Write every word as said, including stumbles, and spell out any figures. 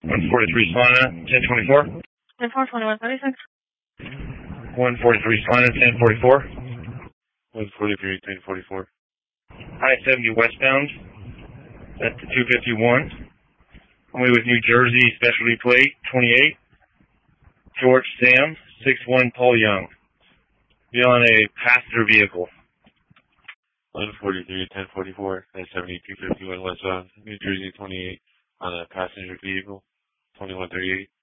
one forty-three Solana, ten twenty-four. ten four, twenty-one thirty-six. one forty-three Solana, ten forty-four. one forty-three, ten forty-four. I seventy westbound. That's the two fifty-one. Only with New Jersey specialty plate, twenty-eight. George Sam, six one Paul Young. Be on a passenger vehicle. one forty-three, ten forty-four. I seventy, two fifty-one westbound. New Jersey, twenty-eight. On a passenger vehicle, twenty-one thirty-eight.